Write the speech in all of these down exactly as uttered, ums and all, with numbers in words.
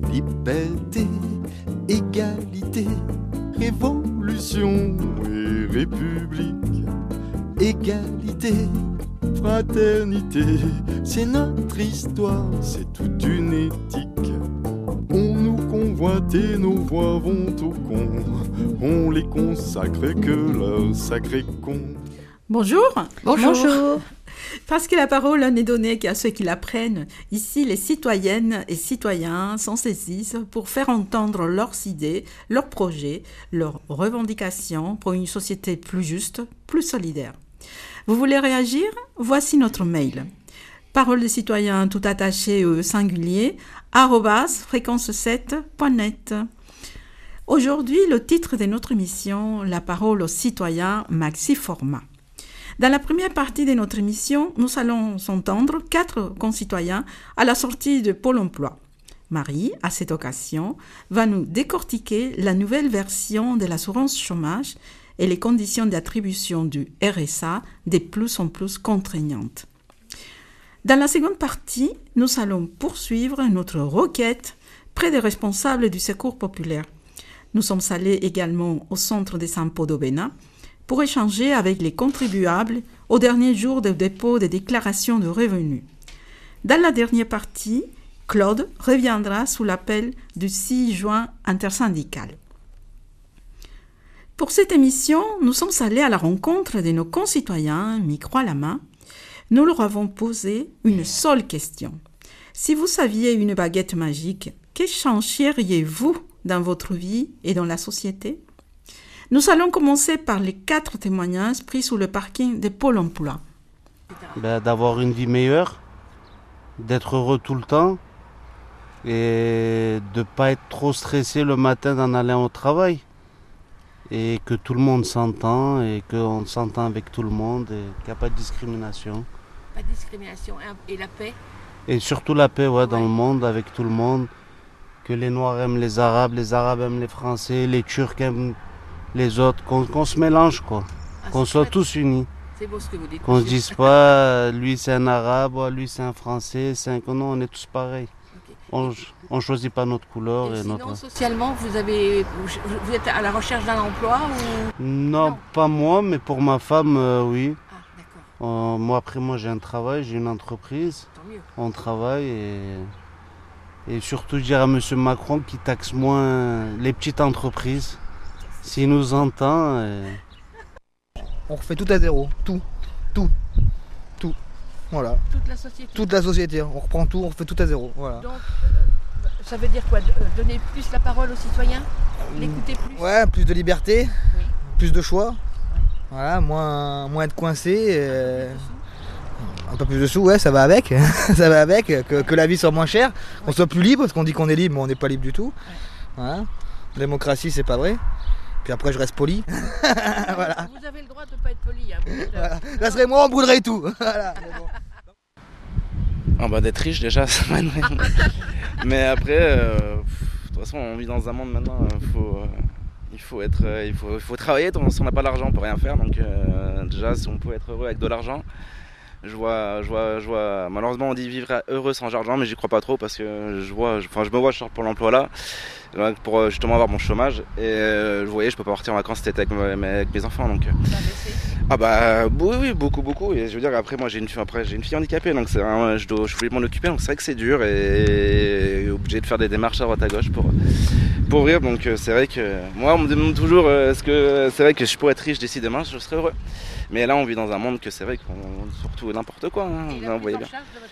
liberté, égalité, révolution et république. Égalité, fraternité, c'est notre histoire, c'est toute une éthique. On nous convoite et nos voix vont au con, on les consacre que leur sacré con. Bonjour. Bonjour. Bonjour. Parce que la parole n'est donnée qu'à ceux qui la prennent, ici les citoyennes et citoyens s'en saisissent pour faire entendre leurs idées, leurs projets, leurs revendications pour une société plus juste, plus solidaire. Vous voulez réagir ? Voici notre mail. Parole des citoyens tout attaché au singulier, arobase fréquence sept point net. Aujourd'hui, le titre de notre émission, La parole aux citoyens, maxi format. Dans la première partie de notre émission, nous allons entendre quatre concitoyens à la sortie de Pôle emploi. Marie, à cette occasion, va nous décortiquer la nouvelle version de l'assurance chômage et les conditions d'attribution du R S A de plus en plus contraignantes. Dans la seconde partie, nous allons poursuivre notre requête près des responsables du secours populaire. Nous sommes allés également au centre de San Podobena pour échanger avec les contribuables au dernier jour de dépôt des déclarations de revenus. Dans la dernière partie, Claude reviendra sous l'appel du six juin intersyndical. Pour cette émission, nous sommes allés à la rencontre de nos concitoyens, micro à la main. Nous leur avons posé une seule question. Si vous saviez une baguette magique, que changeriez-vous dans votre vie et dans la société ? Nous allons commencer par les quatre témoignages pris sous le parking de Pôle emploi. Ben, d'avoir une vie meilleure, d'être heureux tout le temps et de ne pas être trop stressé le matin d'en aller au travail. Et que tout le monde s'entend et qu'on s'entend avec tout le monde et qu'il n'y a pas de discrimination. Pas de discrimination et la paix. Et surtout la paix ouais, ouais. Dans le monde, avec tout le monde. Que les Noirs aiment les Arabes, les Arabes aiment les Français, les Turcs aiment les autres, qu'on, qu'on se mélange quoi, ah, qu'on soit tous unis. C'est beau ce que vous dites. Qu'on ne se dise pas lui c'est un Arabe, lui c'est un Français, c'est un... non on est tous pareils. Okay. On ne choisit pas notre couleur. Et, et sinon notre... socialement vous, avez, vous êtes à la recherche d'un emploi ou... non, non, pas moi mais pour ma femme euh, oui. Ah, d'accord. Euh, moi après moi j'ai un travail, j'ai une entreprise, tant mieux. On travaille et... et surtout dire à M. Macron qu'il taxe moins les petites entreprises. S'il nous entend... Et... on refait tout à zéro, tout, tout, tout, voilà. Toute la société. Toute la société, on reprend tout, on refait tout à zéro, voilà. Donc, euh, ça veut dire quoi ? Donner plus la parole aux citoyens ? L'écouter plus ? Ouais, plus de liberté, oui. Plus de choix, ouais. Voilà, moins, moins être coincé. Euh... Un peu plus de sous, ouais, ça va avec, ça va avec, que, que la vie soit moins chère, qu'on ouais. Soit plus libre, parce qu'on dit qu'on est libre, mais on n'est pas libre du tout. Ouais. Voilà. Démocratie, c'est pas vrai. Puis après, je reste poli. Voilà. Vous avez le droit de ne pas être poli. Hein, vous, voilà. Ça serait moi, on brûlerait tout. Voilà. Ah bah, d'être riche déjà, ça m'aiderait. Mais après, euh, de toute façon, on vit dans un monde maintenant, faut, euh, il, faut être, euh, il, faut, il faut travailler. Si on n'a pas l'argent, on ne peut rien faire. Donc euh, déjà, si on peut être heureux avec de l'argent, je vois, je vois, je vois. Malheureusement, on dit vivre heureux sans argent, mais j'y crois pas trop parce que je vois, enfin, je me vois, je sors pour l'emploi là. Pour justement avoir mon chômage et euh, vous voyez je peux pas partir en vacances cet été avec, avec mes enfants donc ah bah oui oui beaucoup beaucoup et je veux dire après moi j'ai une fille après j'ai une fille handicapée donc c'est un, je dois je voulais m'en occuper donc c'est vrai que c'est dur et, et obligé de faire des démarches à droite à gauche pour pour vivre donc c'est vrai que moi on me demande toujours euh, est-ce que c'est vrai que je pourrais être riche d'ici demain je serais heureux mais là on vit dans un monde que c'est vrai qu'on surtout n'importe quoi hein, et vous voyez bien.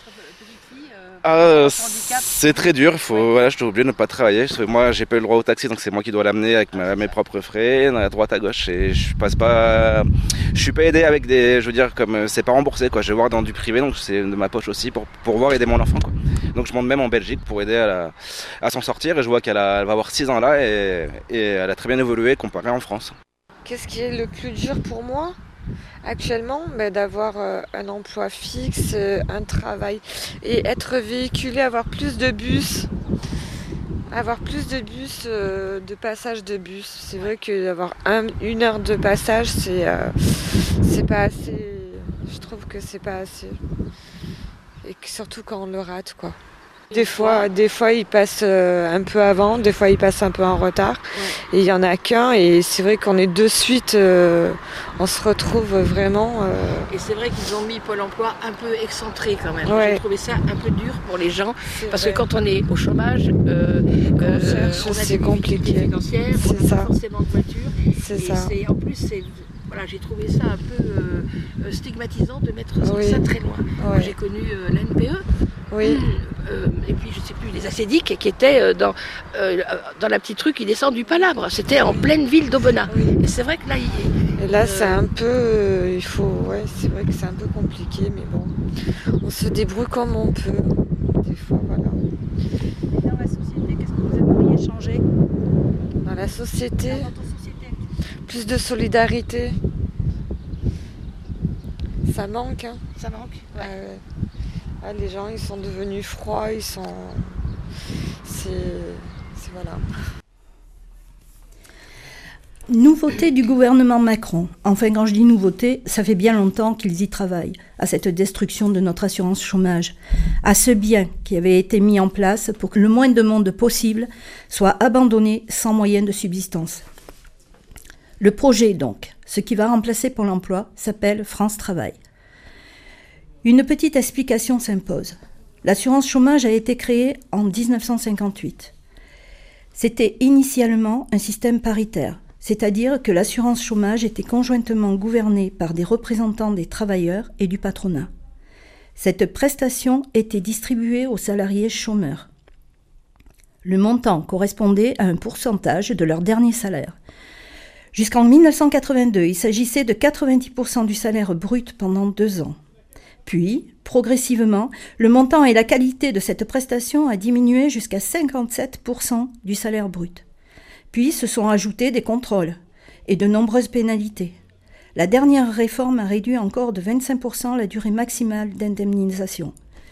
Euh, c'est très dur, il faut, ouais. Voilà, je suis obligé de ne pas travailler. Moi, j'ai pas eu le droit au taxi, donc c'est moi qui dois l'amener avec ma, mes propres frais, à droite à gauche. Et je passe pas, je suis pas aidé avec des, je veux dire, comme c'est pas remboursé, quoi. Je vais voir dans du privé, donc c'est de ma poche aussi pour pour pouvoir aider mon enfant, quoi. Donc je monte même en Belgique pour aider à, la, à s'en sortir. Et je vois qu'elle a, elle va avoir six ans là et, et elle a très bien évolué comparé en France. Qu'est-ce qui est le plus dur pour moi ? Actuellement, bah, d'avoir euh, un emploi fixe, euh, un travail et être véhiculé, avoir plus de bus, avoir plus de bus, euh, de passage de bus. C'est vrai que d'avoir un, une heure de passage, c'est, euh, c'est pas assez. Je trouve que c'est pas assez. Et que surtout quand on le rate, quoi. Des fois, des fois, ils passent un peu avant, des fois, ils passent un peu en retard. Ouais. Et il n'y en a qu'un, et c'est vrai qu'on est de suite, euh, on se retrouve vraiment... Euh... Et c'est vrai qu'ils ont mis Pôle emploi un peu excentré quand même. Ouais. J'ai trouvé ça un peu dur pour les gens, c'est parce vrai. que quand on est au chômage, euh, euh, cherche, on a c'est des compliqué. financières, on n'a pas forcément de voiture. C'est et ça. C'est, en plus, c'est... Voilà, j'ai trouvé ça un peu euh, stigmatisant de mettre oui. ça très loin. Ouais. Moi, j'ai connu euh, l'A N P E, oui. euh, et puis je sais plus, les acédiques qui étaient euh, dans, euh, dans la petite rue qui descend du Palabre. C'était en pleine ville d'Aubenas. Oui. Et c'est vrai que là, il, et là euh, c'est un peu, euh, il faut, ouais, c'est vrai que c'est un peu compliqué, mais bon, on se débrouille comme on peut. Des fois, voilà. Et dans la société, qu'est-ce que vous aimeriez changer ? Dans la société. Dans votre société. Plus de solidarité. Ça manque. Hein. Ça manque. Ouais. Euh, ah, les gens, ils sont devenus froids, ils sont... C'est... c'est voilà. Nouveauté du gouvernement Macron. Enfin, quand je dis nouveauté, ça fait bien longtemps qu'ils y travaillent, à cette destruction de notre assurance chômage, à ce bien qui avait été mis en place pour que le moins de monde possible soit abandonné sans moyen de subsistance. Le projet, donc, ce qui va remplacer Pôle emploi, s'appelle France Travail. Une petite explication s'impose. L'assurance chômage a été créée en dix-neuf cent cinquante-huit. C'était initialement un système paritaire, c'est-à-dire que l'assurance chômage était conjointement gouvernée par des représentants des travailleurs et du patronat. Cette prestation était distribuée aux salariés chômeurs. Le montant correspondait à un pourcentage de leur dernier salaire. Jusqu'en dix-neuf cent quatre-vingt-deux, il s'agissait de quatre-vingt-dix pour cent du salaire brut pendant deux ans. Puis, progressivement, le montant et la qualité de cette prestation a diminué jusqu'à cinquante-sept pour cent du salaire brut. Puis se sont ajoutés des contrôles et de nombreuses pénalités. La dernière réforme a réduit encore de vingt-cinq pour cent la durée maximale d'indemnisation.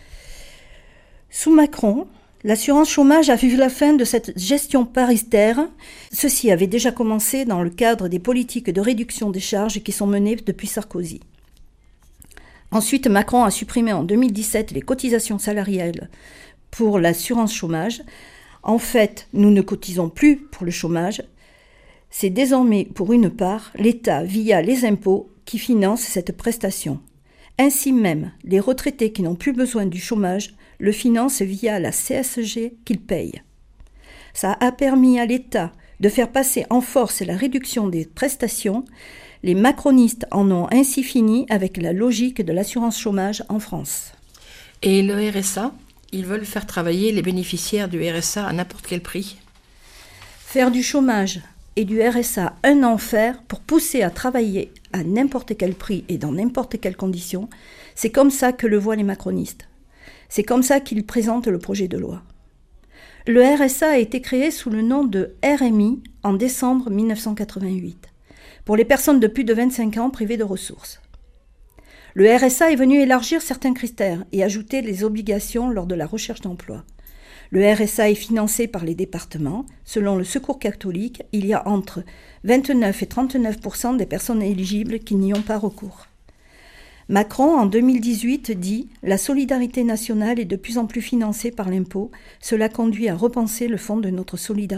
Sous Macron, l'assurance chômage a vu la fin de cette gestion paritaire. Ceci avait déjà commencé dans le cadre des politiques de réduction des charges qui sont menées depuis Sarkozy. Ensuite, Macron a supprimé en deux mille dix-sept les cotisations salariales pour l'assurance chômage. En fait, nous ne cotisons plus pour le chômage. C'est désormais, pour une part, l'État, via les impôts, qui finance cette prestation. Ainsi même, les retraités qui n'ont plus besoin du chômage le financent via la C S G qu'ils payent. Ça a permis à l'État de faire passer en force la réduction des prestations. Les macronistes en ont ainsi fini avec la logique de l'assurance chômage en France. Et le R S A, ils veulent faire travailler les bénéficiaires du R S A à n'importe quel prix. Faire du chômage et du R S A un enfer pour pousser à travailler à n'importe quel prix et dans n'importe quelles conditions, c'est comme ça que le voient les macronistes. C'est comme ça qu'ils présentent le projet de loi. Le R S A a été créé sous le nom de R M I en décembre dix-neuf cent quatre-vingt-huit, pour les personnes de plus de vingt-cinq ans privées de ressources. Le R S A est venu élargir certains critères et ajouter les obligations lors de la recherche d'emploi. Le R S A est financé par les départements. Selon le Secours catholique, il y a entre vingt-neuf et trente-neuf pour cent des personnes éligibles qui n'y ont pas recours. Macron, en deux mille dix-huit, dit « La solidarité nationale est de plus en plus financée par l'impôt. Cela conduit à repenser le fond de notre solidarité. »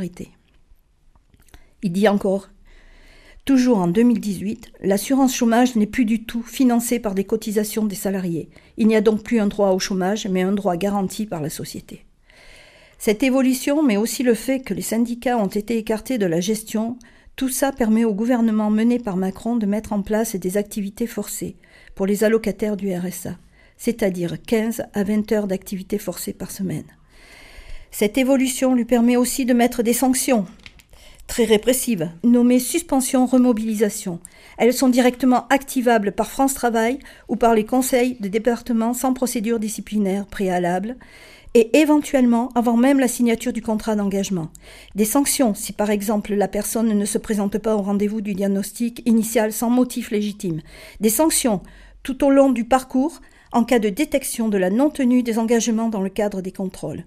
Il dit encore « Toujours en deux mille dix-huit, l'assurance chômage n'est plus du tout financée par des cotisations des salariés. Il n'y a donc plus un droit au chômage, mais un droit garanti par la société. » Cette évolution, mais aussi le fait que les syndicats ont été écartés de la gestion, tout ça permet au gouvernement mené par Macron de mettre en place des activités forcées pour les allocataires du R S A, c'est-à-dire quinze à vingt heures d'activité forcée par semaine. Cette évolution lui permet aussi de mettre des sanctions très répressives, nommées suspension-remobilisation. Elles sont directement activables par France Travail ou par les conseils de département sans procédure disciplinaire préalable, et éventuellement avant même la signature du contrat d'engagement. Des sanctions si par exemple la personne ne se présente pas au rendez-vous du diagnostic initial sans motif légitime. Des sanctions tout au long du parcours en cas de détection de la non-tenue des engagements dans le cadre des contrôles.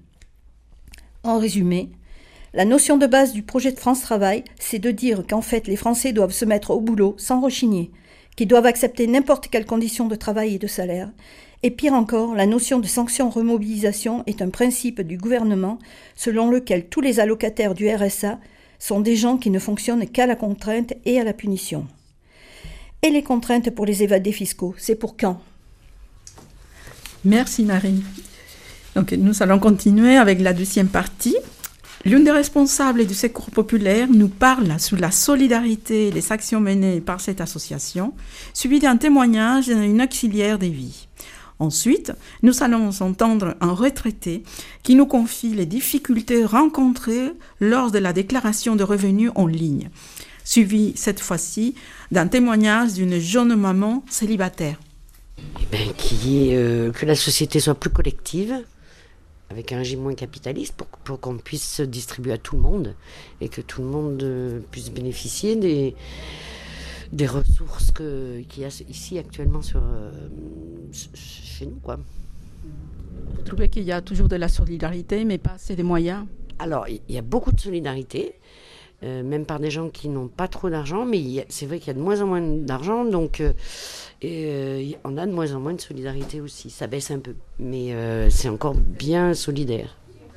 En résumé, la notion de base du projet de France Travail, c'est de dire qu'en fait les Français doivent se mettre au boulot sans rechigner, qu'ils doivent accepter n'importe quelle condition de travail et de salaire, Et pire encore, la notion de sanction remobilisation est un principe du gouvernement selon lequel tous les allocataires du R S A sont des gens qui ne fonctionnent qu'à la contrainte et à la punition. Et les contraintes pour les évadés fiscaux, c'est pour quand ? Merci Marie. Donc, nous allons continuer avec la deuxième partie. L'une des responsables du Secours populaire nous parle sur la solidarité et les actions menées par cette association, suivi d'un témoignage d'une auxiliaire des vies. Ensuite, nous allons entendre un retraité qui nous confie les difficultés rencontrées lors de la déclaration de revenus en ligne, suivi cette fois-ci d'un témoignage d'une jeune maman célibataire. Eh ben, qui est, euh, que la société soit plus collective, avec un régime moins capitaliste, pour, pour qu'on puisse se distribuer à tout le monde et que tout le monde euh, puisse bénéficier des, des ressources que, qu'il y a ici actuellement sur, euh, chez nous, quoi. Vous trouvez qu'il y a toujours de la solidarité, mais pas assez de moyens ? Alors, il y a beaucoup de solidarité, euh, même par des gens qui n'ont pas trop d'argent, mais il y a, c'est vrai qu'il y a de moins en moins d'argent, donc euh, et, euh, on a de moins en moins de solidarité aussi. Ça baisse un peu, mais euh, c'est encore bien solidaire.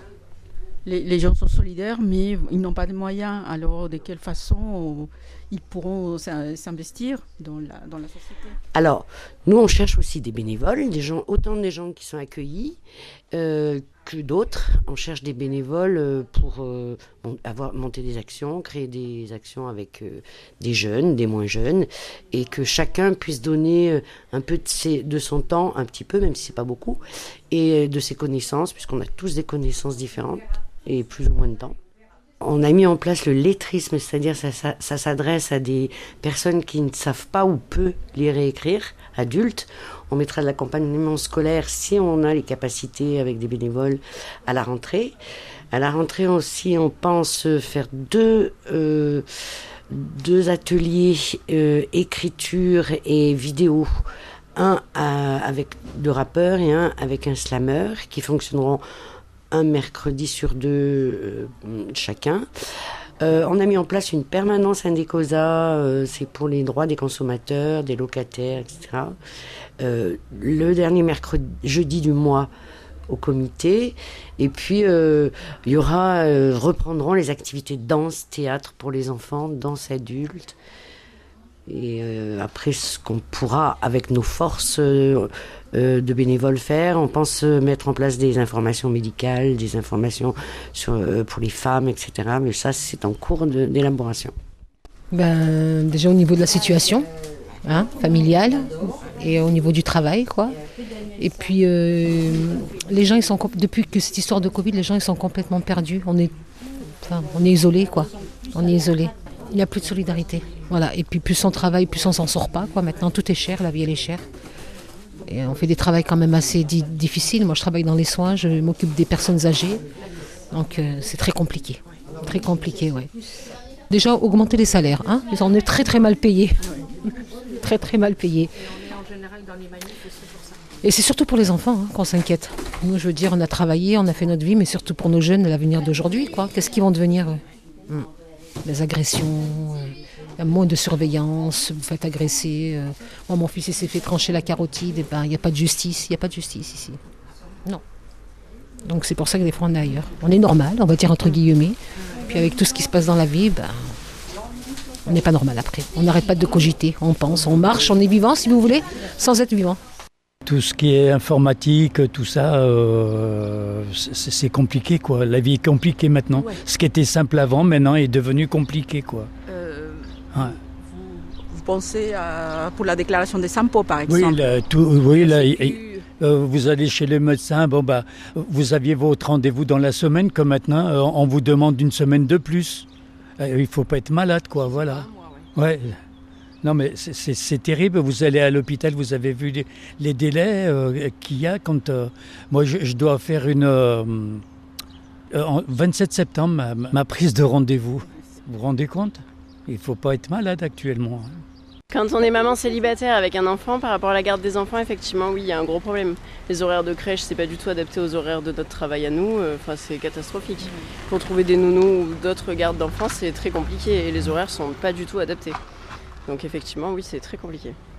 Les, les gens sont solidaires, mais ils n'ont pas de moyens. Alors, de quelle façon ils pourront s'investir dans la, dans la société ? Alors, nous, on cherche aussi des bénévoles, des gens, autant des gens qui sont accueillis euh, que d'autres. On cherche des bénévoles pour euh, avoir, monter des actions, créer des actions avec euh, des jeunes, des moins jeunes, et que chacun puisse donner un peu de, ses, de son temps, un petit peu, même si c'est pas beaucoup, et de ses connaissances, puisqu'on a tous des connaissances différentes, et plus ou moins de temps. On a mis en place le lettrisme, c'est-à-dire ça, ça, ça s'adresse à des personnes qui ne savent pas ou peu lire et écrire, adultes. On mettra de l'accompagnement scolaire si on a les capacités avec des bénévoles à la rentrée. À la rentrée aussi, on pense faire deux, euh, deux ateliers euh, écriture et vidéo. Un à, avec deux rappeurs et un avec un slammer qui fonctionneront un mercredi sur deux euh, chacun. Euh, on a mis en place une permanence Indecosa, euh, c'est pour les droits des consommateurs, des locataires, et cetera. Euh, le dernier mercredi, jeudi du mois au comité. Et puis, euh, il y aura, euh, reprendront les activités danse, théâtre pour les enfants, danse adultes. Et euh, après, ce qu'on pourra, avec nos forces euh, euh, de bénévoles faire, on pense mettre en place des informations médicales, des informations sur, euh, pour les femmes, et cetera. Mais ça, c'est en cours de, d'élaboration. Ben, déjà au niveau de la situation hein, familiale et au niveau du travail, quoi. Et puis, euh, les gens, ils sont, depuis que cette histoire de Covid, les gens, ils sont complètement perdus. On est, enfin, on est isolés, quoi. On est isolés. Il n'y a plus de solidarité. Voilà. Et puis plus on travaille, plus on s'en sort pas, quoi. Maintenant, tout est cher, la vie elle est chère. Et on fait des travails quand même assez di- difficiles. Moi, je travaille dans les soins, je m'occupe des personnes âgées. Donc, euh, c'est très compliqué. Très compliqué, ouais. Déjà, augmenter les salaires. Hein. On est très, très mal payés. très, très mal payés. Et c'est surtout pour les enfants hein, qu'on s'inquiète. Nous, je veux dire, on a travaillé, on a fait notre vie, mais surtout pour nos jeunes, l'avenir d'aujourd'hui, quoi. Qu'est-ce qu'ils vont devenir euh, hmm. Les agressions, euh, moins de surveillance, vous faites agresser. Euh. Moi, mon fils il s'est fait trancher la carotide, et ben, il n'y a pas de justice, il n'y a pas de justice ici. Non. Donc c'est pour ça que des fois on est ailleurs. On est normal, on va dire entre guillemets. Puis avec tout ce qui se passe dans la vie, ben, on n'est pas normal après. On n'arrête pas de cogiter, on pense, on marche, on est vivant si vous voulez, sans être vivant. Tout ce qui est informatique, tout ça, euh, c'est, c'est compliqué, quoi. La vie est compliquée maintenant. Ouais. Ce qui était simple avant, maintenant, est devenu compliqué, quoi. Euh, ouais. vous, vous pensez à, pour la déclaration des impôts, par exemple ? Oui, là, tout, oui là, et, euh, vous allez chez le médecin, bon, bah, vous aviez votre rendez-vous dans la semaine, comme maintenant, euh, on vous demande une semaine de plus. Euh, il ne faut pas être malade, quoi, voilà. Mois, ouais. ouais. Non mais c'est, c'est, c'est terrible, vous allez à l'hôpital, vous avez vu les, les délais euh, qu'il y a quand... Euh, moi je, je dois faire une... Euh, euh, vingt-sept septembre, ma, ma prise de rendez-vous. Vous vous rendez compte ? Il ne faut pas être malade actuellement. Quand on est maman célibataire avec un enfant, par rapport à la garde des enfants, effectivement, oui, il y a un gros problème. Les horaires de crèche, c'est pas du tout adapté aux horaires de notre travail à nous. Enfin, c'est catastrophique. Pour trouver des nounous ou d'autres gardes d'enfants, c'est très compliqué et les horaires sont pas du tout adaptés. Donc effectivement, oui, c'est très compliqué.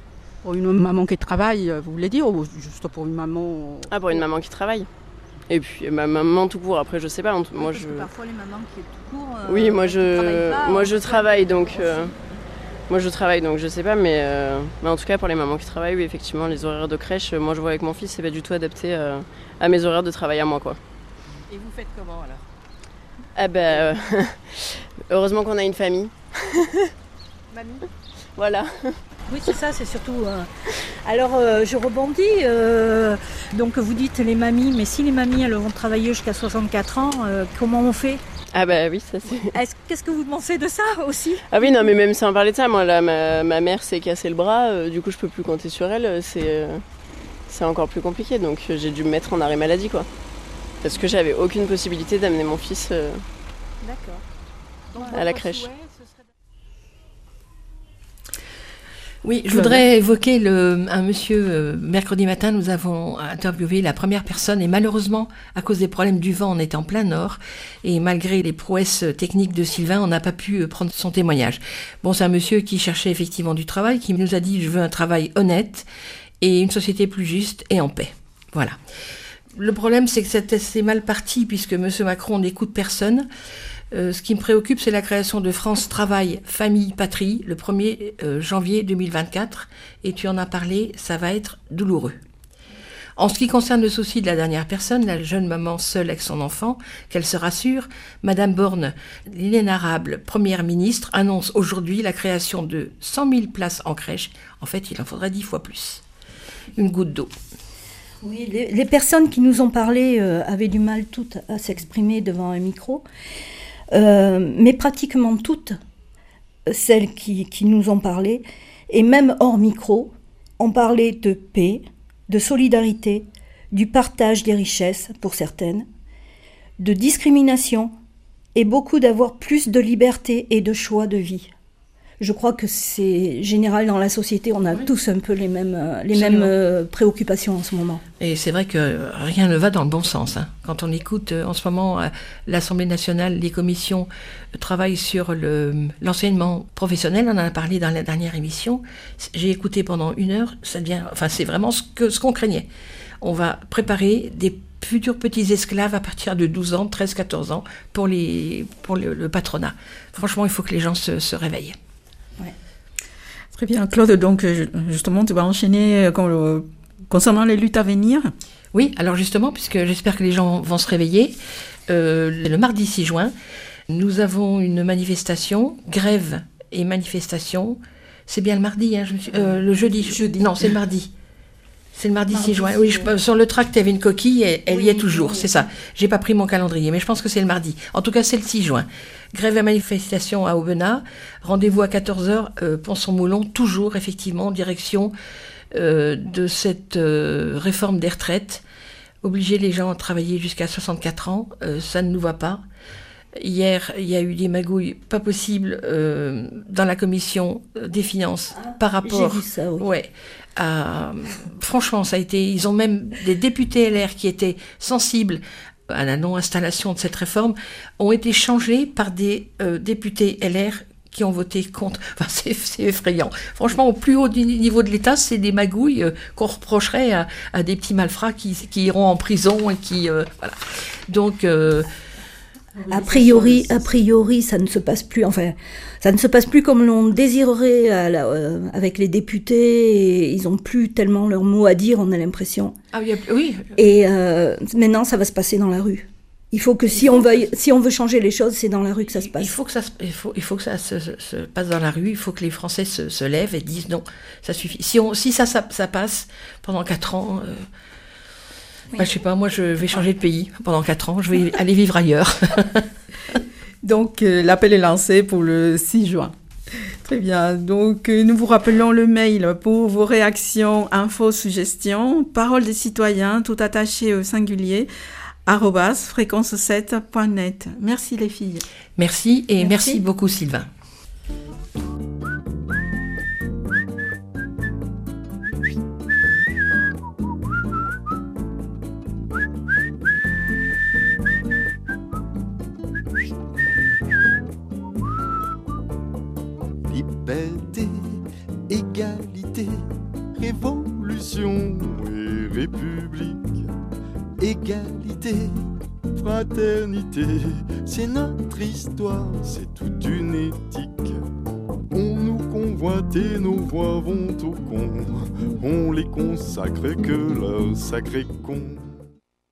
Pour une maman qui travaille, vous voulez dire, ou juste pour une maman... Ah, pour une maman qui travaille. Et puis ma maman tout court, après je sais pas, moi Parce je... que parfois les mamans qui tout court... Euh, Oui, moi je, pas, moi je travaille donc... Euh... Moi je travaille donc je sais pas, mais, euh... mais en tout cas pour les mamans qui travaillent, oui effectivement les horaires de crèche, moi je vois avec mon fils, c'est pas du tout adapté euh, à mes horaires de travail à moi quoi. Et vous faites comment alors? Ah ben, euh... heureusement qu'on a une famille. Mamie. Voilà. Oui, c'est ça, c'est surtout... Euh... Alors, euh, je rebondis. Euh... Donc, vous dites les mamies, mais si les mamies, elles vont travailler jusqu'à soixante-quatre ans, euh, comment on fait? Ah bah oui, ça c'est... Est-ce... Qu'est-ce que vous pensez de ça aussi? Ah oui, non, mais même sans parler de ça, moi, là, ma, ma mère s'est cassé le bras, euh, du coup, je peux plus compter sur elle, c'est, euh... c'est encore plus compliqué, donc euh, j'ai dû me mettre en arrêt maladie, quoi. Parce que j'avais aucune possibilité d'amener mon fils euh... D'accord. Donc, à la crèche. Oui, je voudrais évoquer le, un monsieur, euh, mercredi matin, nous avons interviewé la première personne et malheureusement, à cause des problèmes du vent, on est en plein nord et malgré les prouesses techniques de Sylvain, on n'a pas pu prendre son témoignage. Bon, c'est un monsieur qui cherchait effectivement du travail, qui nous a dit « je veux un travail honnête et une société plus juste et en paix ». Voilà. Le problème, c'est que c'est mal parti puisque monsieur Macron n'écoute personne. Euh, ce qui me préoccupe, c'est la création de France Travail, Famille, Patrie, le premier euh, janvier deux mille vingt-quatre. Et tu en as parlé, ça va être douloureux. En ce qui concerne le souci de la dernière personne, la jeune maman seule avec son enfant, qu'elle se rassure, Madame Borne, l'inénarrable première ministre, annonce aujourd'hui la création de cent mille places en crèche. En fait, il en faudrait dix fois plus. Une goutte d'eau. Oui, les, les personnes qui nous ont parlé euh, avaient du mal toutes à s'exprimer devant un micro. Euh, mais pratiquement toutes celles qui, qui nous ont parlé, et même hors micro, ont parlé de paix, de solidarité, du partage des richesses pour certaines, de discrimination et beaucoup d'avoir plus de liberté et de choix de vie. Je crois que c'est général dans la société, on a oui. tous un peu les mêmes, les mêmes euh, préoccupations en ce moment. Et c'est vrai que rien ne va dans le bon sens. Hein. Quand on écoute euh, en ce moment euh, l'Assemblée nationale, les commissions euh, travaillent sur le, l'enseignement professionnel, on en a parlé dans la dernière émission, j'ai écouté pendant une heure, ça devient, enfin, c'est vraiment ce, que, ce qu'on craignait. On va préparer des futurs petits esclaves à partir de douze ans, treize quatorze ans pour, les, pour le, le patronat. Franchement, il faut que les gens se, se réveillent. Ouais. Très bien, Claude, donc justement tu vas enchaîner concernant les luttes à venir. Oui, alors justement, puisque j'espère que les gens vont se réveiller, euh, le mardi six juin, nous avons une manifestation, grève et manifestation, c'est bien le mardi, hein, je me suis, euh, le jeudi, jeudi, non c'est le mardi. C'est le mardi, mardi six juin. Oui, je, sur le tract, il y avait une coquille, et elle oui, y est toujours, oui, c'est ça. J'ai pas pris mon calendrier, mais je pense que c'est le mardi. En tout cas, c'est le six juin. Grève et manifestation à Aubenas. Rendez-vous à quatorze heures, euh, Pont-son-Moulon, toujours, effectivement, direction euh, de cette euh, réforme des retraites. Obliger les gens à travailler jusqu'à soixante-quatre ans, euh, ça ne nous va pas. Hier, il y a eu des magouilles pas possibles euh, dans la commission des finances ah, par rapport... J'ai vu ça, oui. Ouais. Euh, franchement, ça a été. Ils ont même des députés L R qui étaient sensibles à la non-installation de cette réforme ont été changés par des euh, députés L R qui ont voté contre. Enfin, c'est, c'est effrayant. Franchement, au plus haut du niveau de l'État, c'est des magouilles euh, qu'on reprocherait à, à des petits malfrats qui, qui iront en prison et qui euh, voilà. Donc. Euh, A priori, a priori, ça ne se passe plus. Enfin, ça ne se passe plus comme l'on désirerait à la, euh, avec les députés. Et ils n'ont plus tellement leur mot à dire, on a l'impression. Ah oui, oui. Et euh, maintenant, ça va se passer dans la rue. Il faut que si on veuille, si on veut changer les choses, c'est dans la rue que ça se passe. Il faut que ça, se, il faut, il faut que ça se, se, se passe dans la rue. Il faut que les Français se, se lèvent et disent non, ça suffit. Si on, si ça, ça, ça passe pendant quatre ans. Euh, Oui. Bah, je sais pas, moi je vais changer de pays pendant quatre ans, je vais aller vivre ailleurs. Donc euh, l'appel est lancé pour le six juin. Très bien, donc euh, nous vous rappelons le mail pour vos réactions, infos, suggestions, paroles des citoyens, tout attaché au singulier, arobase fréquence sept point net. Merci les filles. Merci et merci, merci beaucoup Sylvain. Liberté, égalité, révolution et république. Égalité, fraternité, c'est notre histoire, c'est toute une éthique. On nous convoite et nos voix vont au con, on les consacre que leur sacré con.